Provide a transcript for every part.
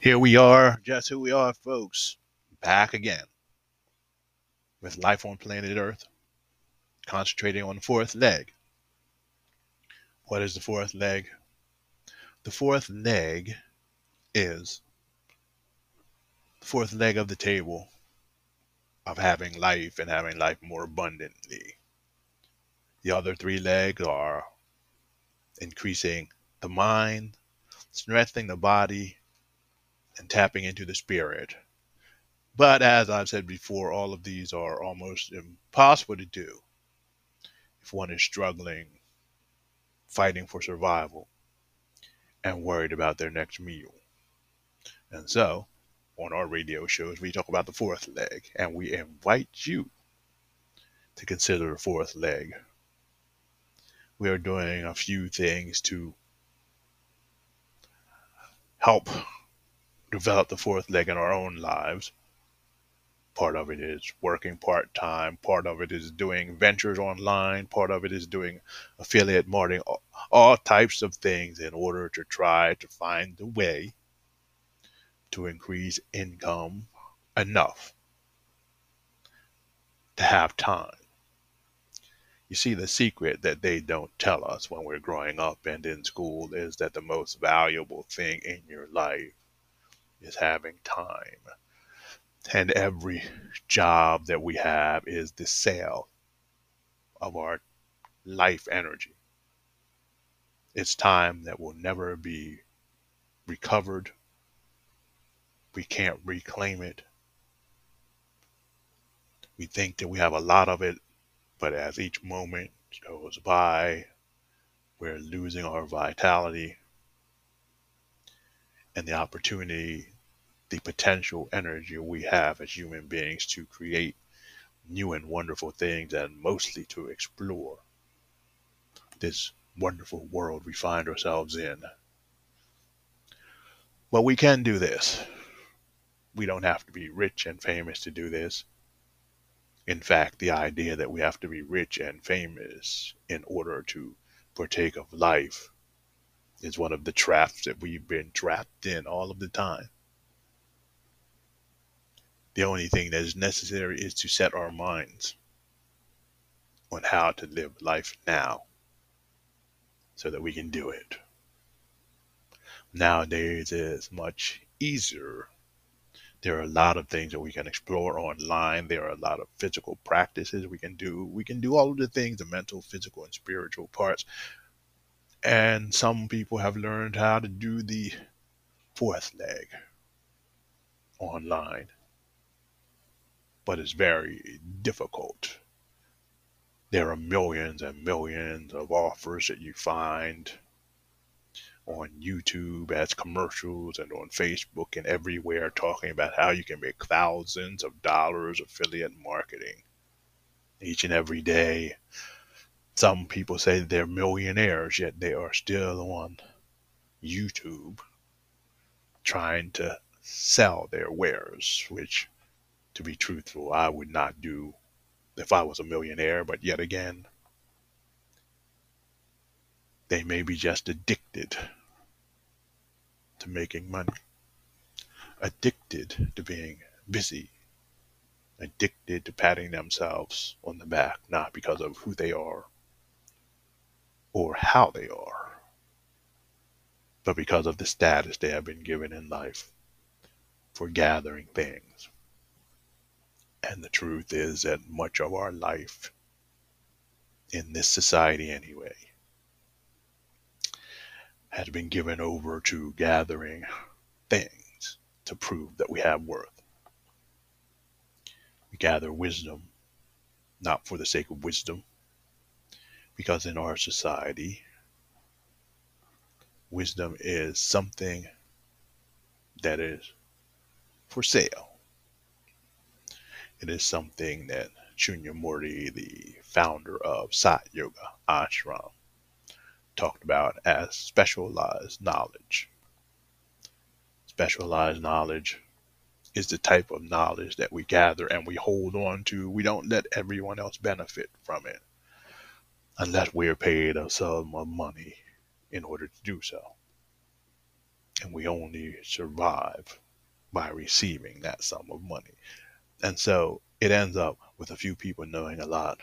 Here we are, just who we are, folks. Back again with life on planet Earth, concentrating on the fourth leg. What is the fourth leg? The fourth leg is the fourth leg of the table of having life and having life more abundantly. The other three legs are increasing the mind, strengthening the body, and tapping into the spirit. But as I've said before, all of these are almost impossible to do if one is struggling, fighting for survival, and worried about their next meal. And so, on our radio shows, we talk about the fourth leg, and we invite you to consider the fourth leg. We are doing a few things to help develop the fourth leg in our own lives. Part of it is working part time, part of it is doing ventures online, part of it is doing affiliate marketing, all types of things in order to try to find the way to increase income enough to have time. You see, the secret that they don't tell us when we're growing up and in school is that the most valuable thing in your life is having time. And every job that we have is the sale of our life energy. It's time that will never be recovered. We can't reclaim it. We think that we have a lot of it, but as each moment goes by, we're losing our vitality and the opportunity, the potential energy we have as human beings to create new and wonderful things, and mostly to explore this wonderful world we find ourselves in. Well, we can do this. We don't have to be rich and famous to do this. In fact, the idea that we have to be rich and famous in order to partake of life is one of the traps that we've been trapped in all of the time. The only thing that is necessary is to set our minds on how to live life now so that we can do it. Nowadays it's much easier. There are a lot of things that we can explore online. There are a lot of physical practices we can do. We can do all of the things, the mental, physical, and spiritual parts. And some people have learned how to do the fourth leg online, but it's very difficult. There are millions and millions of offers that you find on YouTube as commercials and on Facebook and everywhere talking about how you can make thousands of dollars affiliate marketing each and every day. Some people say they're millionaires, yet they are still on YouTube trying to sell their wares, which, to be truthful, I would not do if I was a millionaire. But yet again, they may be just addicted to making money, addicted to being busy, addicted to patting themselves on the back, not because of who they are or how they are, but because of the status they have been given in life for gathering things. And the truth is that much of our life, in this society anyway, has been given over to gathering things to prove that we have worth. We gather wisdom, not for the sake of wisdom, because in our society, wisdom is something that is for sale. It is something that Shunyamurti, the founder of Sat Yoga Ashram, talked about as specialized knowledge. Specialized knowledge is the type of knowledge that we gather and we hold on to. We don't let everyone else benefit from it unless we're paid a sum of money in order to do so. And we only survive by receiving that sum of money. And so it ends up with a few people knowing a lot,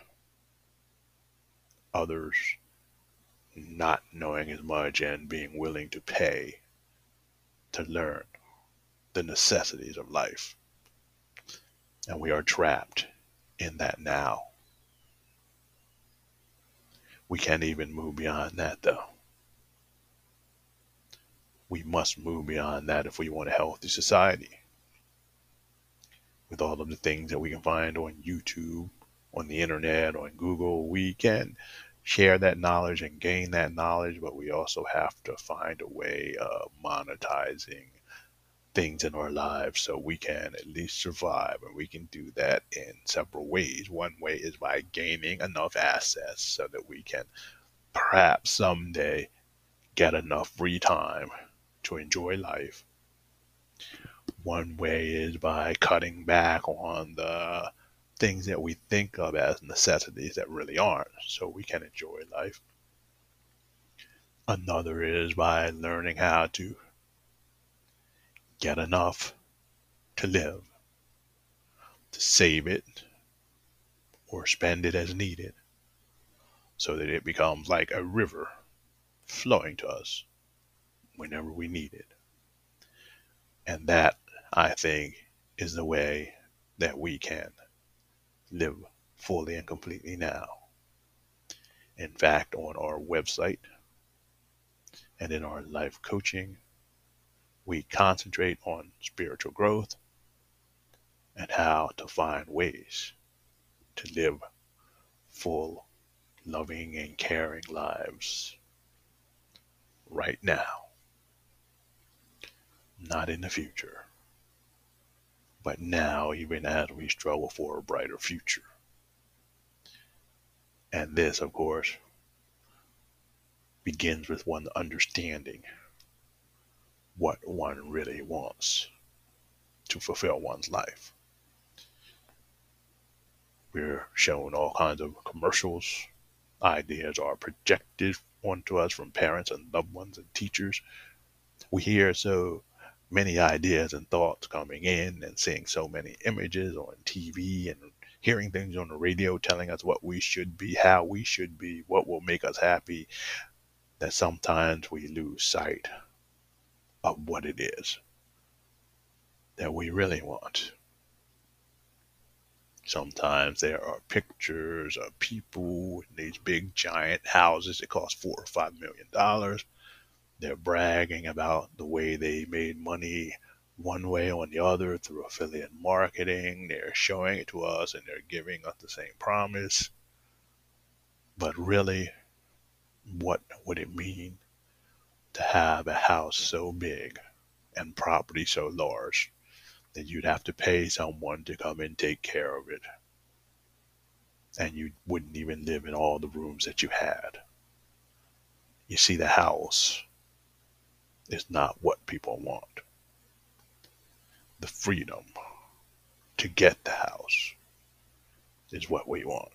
others not knowing as much and being willing to pay to learn the necessities of life. And we are trapped in that now. We can't even move beyond that, though. We must move beyond that if we want a healthy society. With all of the things that we can find on YouTube, on the internet, on Google, we can share that knowledge and gain that knowledge, but we also have to find a way of monetizing things in our lives so we can at least survive. And we can do that in several ways. One way is by gaining enough assets so that we can perhaps someday get enough free time to enjoy life. One way is by cutting back on the things that we think of as necessities that really aren't, so we can enjoy life. Another is by learning how to get enough to live, to save it or spend it as needed, so that it becomes like a river flowing to us whenever we need it. And that, I think, is the way that we can live fully and completely now. In fact, on our website and in our life coaching, we concentrate on spiritual growth and how to find ways to live full, loving, and caring lives right now. Not in the future, but now, even as we struggle for a brighter future. And this, of course, begins with one understanding what one really wants to fulfill one's life. We're shown all kinds of commercials. Ideas are projected onto us from parents and loved ones and teachers. We hear so many ideas and thoughts coming in and seeing so many images on TV and hearing things on the radio telling us what we should be, how we should be, what will make us happy, that sometimes we lose sight of what it is that we really want. Sometimes there are pictures of people in these big giant houses that cost $4 or $5 million. They're bragging about the way they made money one way or the other through affiliate marketing. They're showing it to us and they're giving us the same promise. But really, what would it mean to have a house so big and property so large that you'd have to pay someone to come and take care of it? And you wouldn't even live in all the rooms that you had. You see, the house is not what people want. The freedom to get the house is what we want.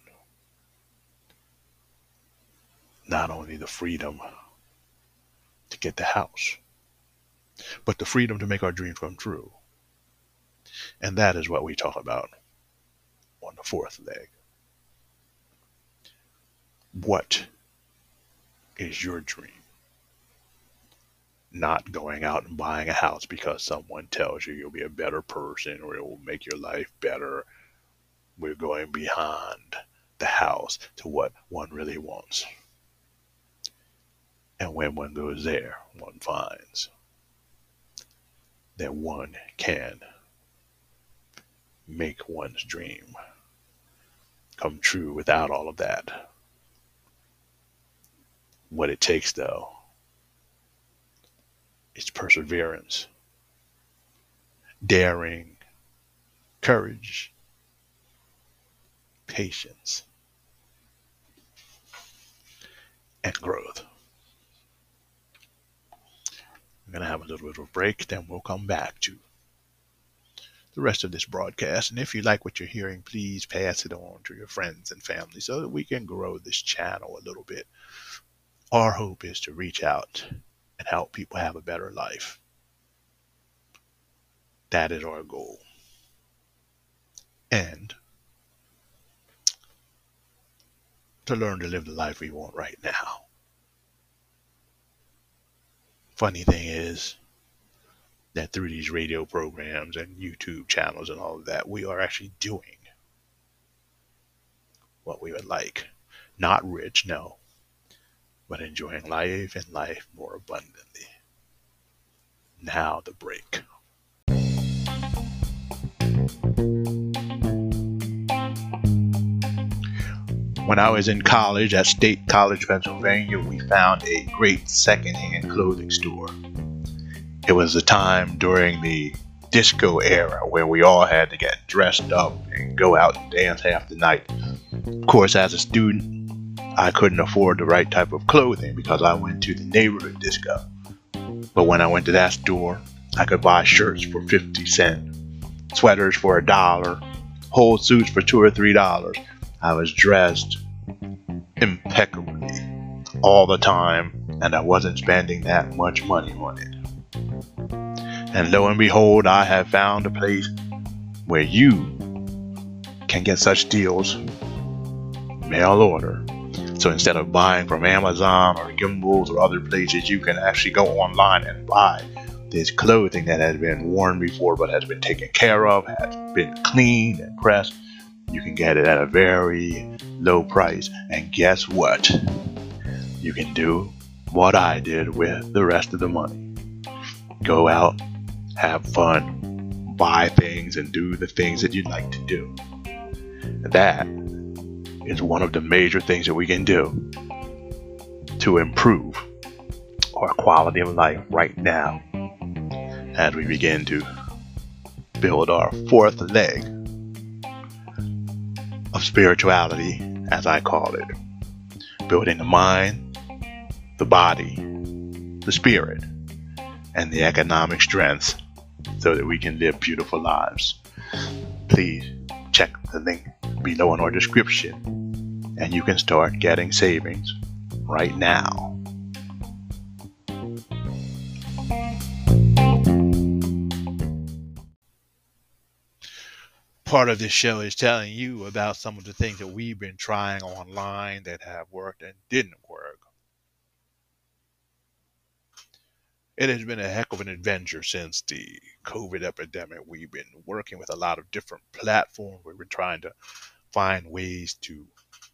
Not only the freedom to get the house, but the freedom to make our dreams come true. And that is what we talk about on the fourth leg. What is your dream? Not going out and buying a house because someone tells you you'll be a better person or it will make your life better. We're going beyond the house to what one really wants. And when one goes there, one finds that one can make one's dream come true without all of that. What it takes, though, is perseverance, daring, courage, patience, and growth. I'm going to have a little bit of a break, then we'll come back to the rest of this broadcast. And if you like what you're hearing, please pass it on to your friends and family so that we can grow this channel a little bit. Our hope is to reach out and help people have a better life. That is our goal. And to learn to live the life we want right now. Funny thing is that through these radio programs and YouTube channels and all of that, we are actually doing what we would like. Not rich, no, but enjoying life and life more abundantly. Now the break. When I was in college at State College, Pennsylvania, we found a great secondhand clothing store. It was a time during the disco era where we all had to get dressed up and go out and dance half the night. Of course, as a student, I couldn't afford the right type of clothing because I went to the neighborhood disco. But when I went to that store, I could buy shirts for 50 cents, sweaters for $1, whole suits for $2 or $3. I was dressed impeccably all the time, and I wasn't spending that much money on it. And lo and behold, I have found a place where you can get such deals mail order. So instead of buying from Amazon or Gimbals or other places, you can actually go online and buy this clothing that has been worn before but has been taken care of, has been cleaned and pressed. You can get it at a very low price. And guess what? You can do what I did with the rest of the money. Go out, have fun, buy things, and do the things that you'd like to do. That is one of the major things that we can do to improve our quality of life right now as we begin to build our fourth leg of spirituality, as I call it. Building the mind, the body, the spirit, and the economic strength so that we can live beautiful lives. Please check the link below in our description and you can start getting savings right now. Part of this show is telling you about some of the things that we've been trying online that have worked and didn't work. It has been a heck of an adventure since the COVID epidemic. We've been working with a lot of different platforms. We've been trying to find ways to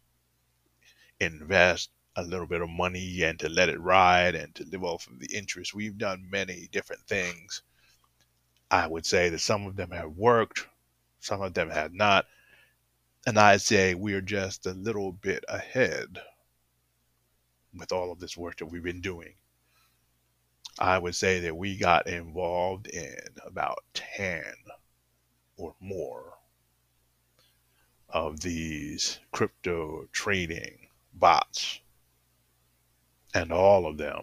invest a little bit of money and to let it ride and to live off of the interest. We've done many different things. I would say that some of them have worked, some of them have not. And I'd say we're just a little bit ahead with all of this work that we've been doing. I would say that we got involved in about 10 or more of these crypto trading bots. And all of them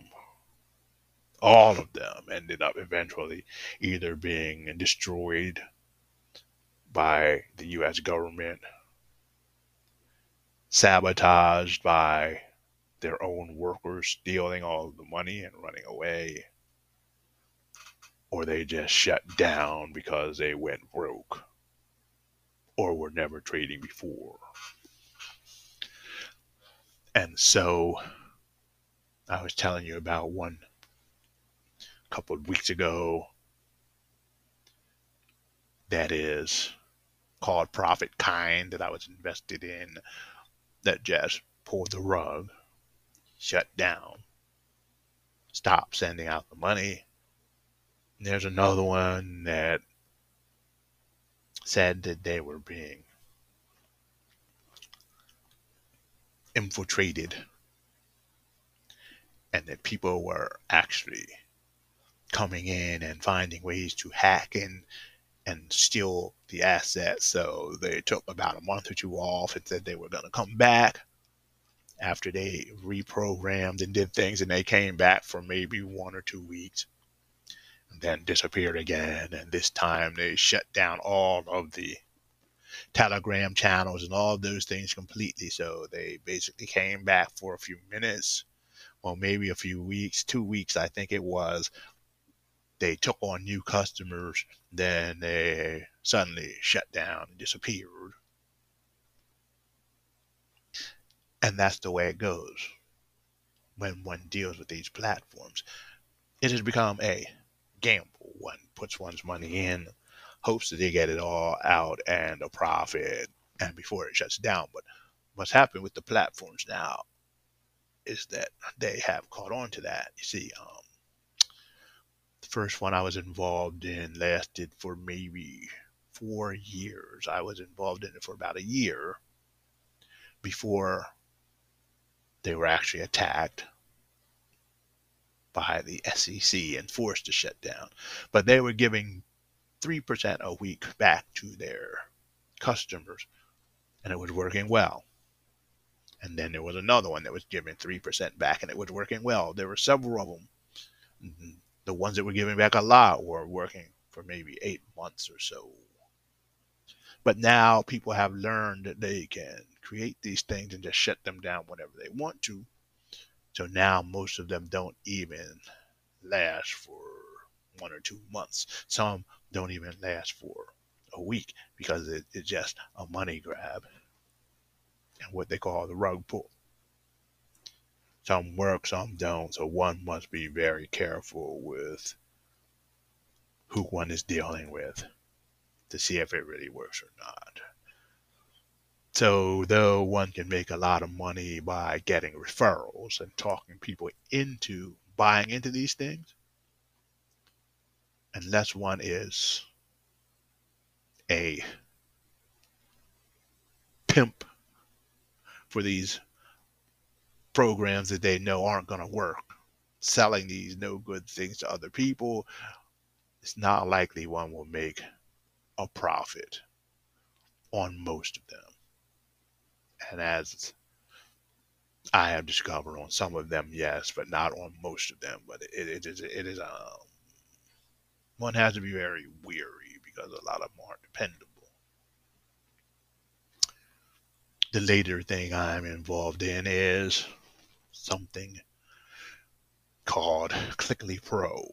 ended up eventually either being destroyed by the U.S. government, sabotaged by their own workers stealing all of the money and running away, or they just shut down because they went broke or were never trading before. And so I was telling you about one a couple of weeks ago that is called Profit Kind that I was invested in that just pulled the rug, shut down, stopped sending out the money. And there's another one that said that they were being infiltrated and that people were actually coming in and finding ways to hack in and steal the assets. So they took about a month or two off and said they were going to come back after they reprogrammed and did things, and they came back for maybe 1 or 2 weeks and then disappeared again. And this time they shut down all of the Telegram channels and all of those things completely. So they basically came back for a few minutes, or maybe a few weeks, 2 weeks I think it was, they took on new customers, then they suddenly shut down and disappeared. And that's the way it goes when one deals with these platforms. It has become a gamble. One puts one's money in, hopes that they get it all out and a profit, and before it shuts down. But what's happened with the platforms now is that they have caught on to that. You see, the first one I was involved in lasted for maybe 4 years. I was involved in it for about a year before they were actually attacked by the SEC and forced to shut down. But they were giving 3% a week back to their customers, and it was working well. And then there was another one that was giving 3% back, and it was working well. There were several of them. The ones that were giving back a lot were working for maybe 8 months or so. But now people have learned that they can create these things and just shut them down whenever they want to. So now most of them don't even last for 1 or 2 months. Some don't even last for a week because it's just a money grab and what they call the rug pull. Some work, some don't. So one must be very careful with who one is dealing with to see if it really works or not. So though one can make a lot of money by getting referrals and talking people into buying into these things, unless one is a pimp for these programs that they know aren't going to work, selling these no good things to other people, it's not likely one will make a profit on most of them. And as I have discovered on some of them, yes, but not on most of them. But it is one has to be very weary because a lot of them aren't dependable. The later thing I'm involved in is something called Clickly Pro.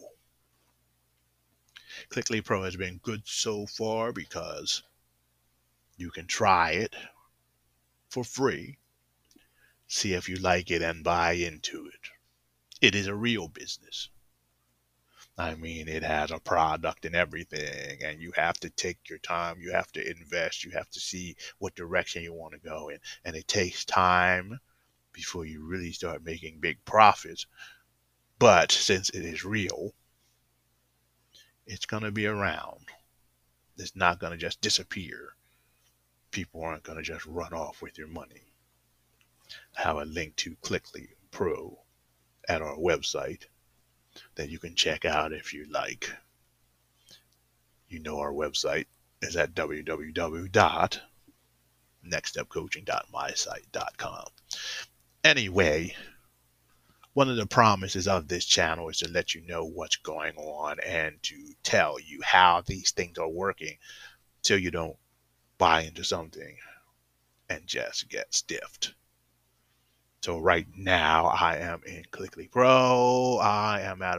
Clickly Pro has been good so far because you can try it for free, see if you like it, and buy into it. It is a real business. I mean, it has a product and everything, and you have to take your time. You have to invest. You have to see what direction you want to go in. And it takes time before you really start making big profits. But since it is real, it's going to be around. It's not going to just disappear. People aren't going to just run off with your money. I have a link to Clickly Pro at our website that you can check out if you like. You know our website is at www.nextstepcoaching.mysite.com. Anyway, one of the promises of this channel is to let you know what's going on and to tell you how these things are working so you don't buy into something and just get stiffed. So right now I am in Clickly Pro. I am at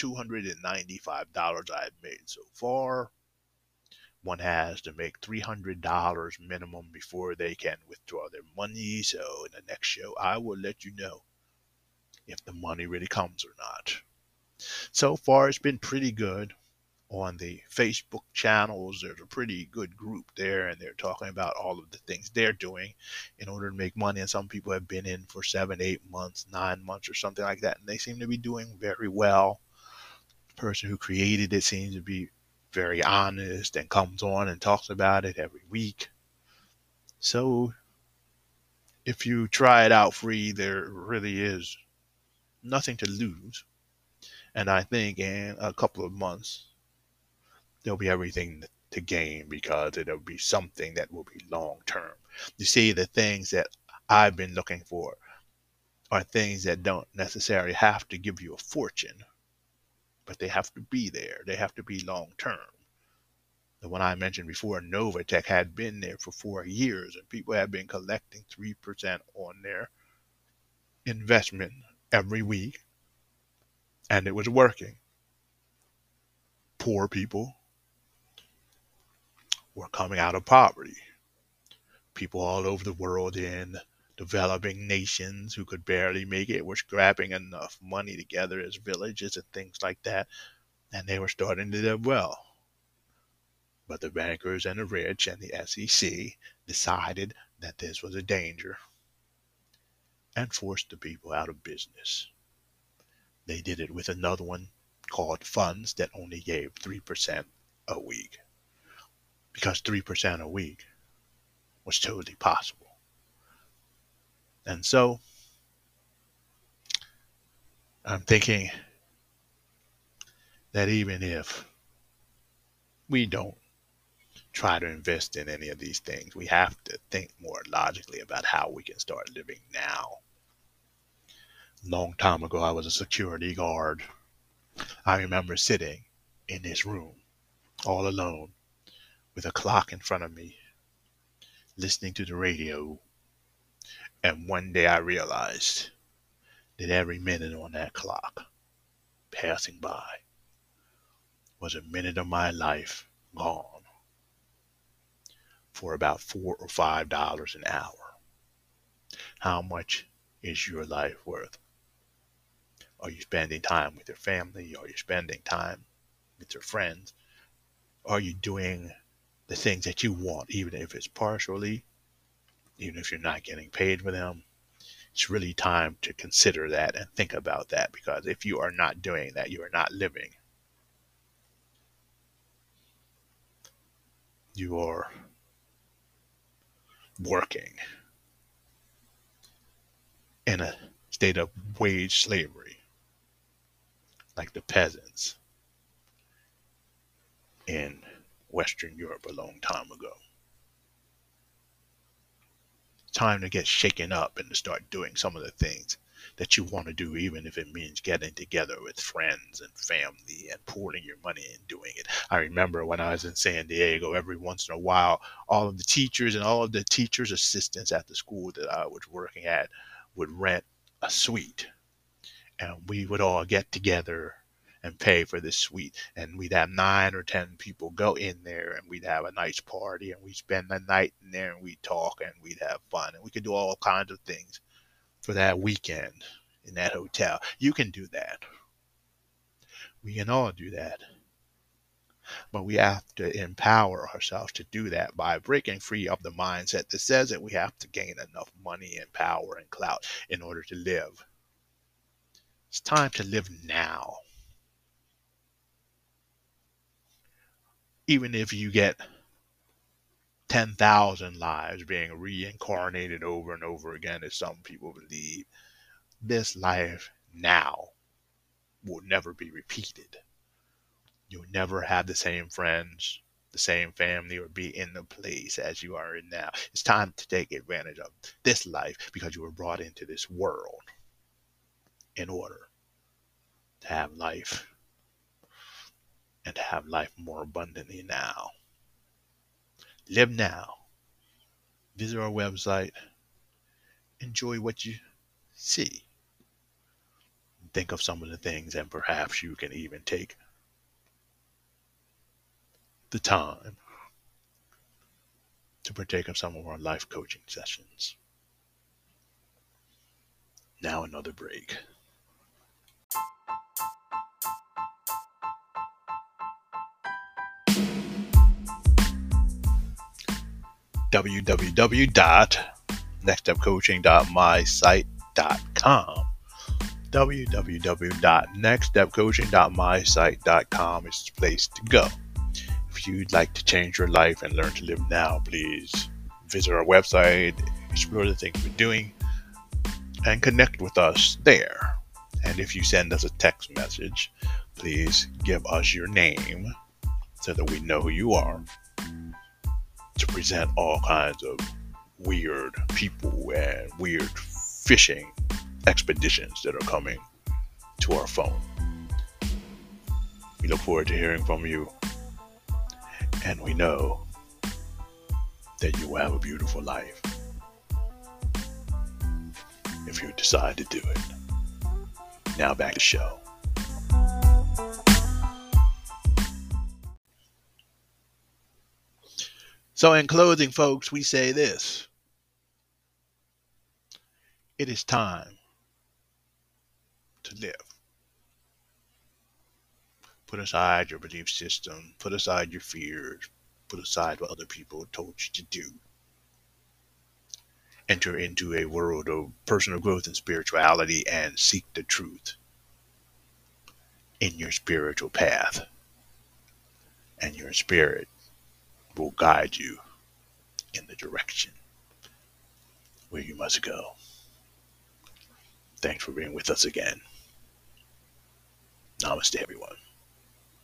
$295 I've made so far. One has to make $300 minimum before they can withdraw their money. So in the next show, I will let you know if the money really comes or not. So far, it's been pretty good. On the Facebook channels, there's a pretty good group there, and they're talking about all of the things they're doing in order to make money. And some people have been in for 7, 8 months, 9 months, or something like that, and they seem to be doing very well. The person who created it seems to be very honest and comes on and talks about it every week. So if you try it out free, there really is nothing to lose. And I think in a couple of months, there'll be everything to gain because it'll be something that will be long term. You see, the things that I've been looking for are things that don't necessarily have to give you a fortune, but they have to be there. They have to be long term. The one I mentioned before, Novatech, had been there for 4 years, and people have been collecting 3% on their investment every week, and it was working. poor people were coming out of poverty. People all over the world in developing nations who could barely make it were scrapping enough money together as villages and things like that, and they were starting to live well. But the bankers and the rich and the SEC decided that this was a danger and forced the people out of business. They did it with another one called funds that only gave 3% a week, because 3% a week was totally possible. And so I'm thinking that even if we don't try to invest in any of these things, we have to think more logically about how we can start living now. A long time ago, I was a security guard. I remember sitting in this room all alone with a clock in front of me, listening to the radio. And one day I realized that every minute on that clock passing by was a minute of my life gone for about $4 or $5 an hour. How much is your life worth? Are you spending time with your family? Are you spending time with your friends? Are you doing the things that you want, even if it's partially, even if you're not getting paid for them? It's really time to consider that and think about that, because if you are not doing that, you are not living. You are working in a state of wage slavery, like the peasants in Western Europe a long time ago. Time to get shaken up and to start doing some of the things that you want to do, even if it means getting together with friends and family and pouring your money and doing it. I remember when I was in San Diego, every once in a while, all of the teachers and all of the teachers' assistants at the school that I was working at would rent a suite, and we would all get together and pay for this suite, and we'd have 9 or 10 people go in there, and we'd have a nice party, and we'd spend the night in there, and we'd talk, and we'd have fun, and we could do all kinds of things for that weekend in that hotel. You can do that. We can all do that. But we have to empower ourselves to do that by breaking free of the mindset that says that we have to gain enough money and power and clout in order to live. It's time to live now. Even if you get 10,000 lives being reincarnated over and over again, as some people believe, this life now will never be repeated. You'll never have the same friends, the same family, or be in the place as you are in now. It's time to take advantage of this life, because you were brought into this world in order to have life, and to have life more abundantly now. Live now. Visit our website. Enjoy what you see. Think of some of the things, and perhaps you can even take the time to partake of some of our life coaching sessions. Now another break. www.nextstepcoaching.mysite.com. www.nextstepcoaching.mysite.com is the place to go. If you'd like to change your life and learn to live now, please visit our website, explore the things we're doing, and connect with us there. And if you send us a text message, please give us your name so that we know who you are, to present all kinds of weird people and weird fishing expeditions that are coming to our phone. We look forward to hearing from you, and we know that you will have a beautiful life if you decide to do it. Now back to the show. So in closing, folks, we say this. It is time to live. Put aside your belief system. Put aside your fears. Put aside what other people told you to do. Enter into a world of personal growth and spirituality and seek the truth in your spiritual path. And your spirit will guide you in the direction where you must go. Thanks for being with us again. Namaste, everyone.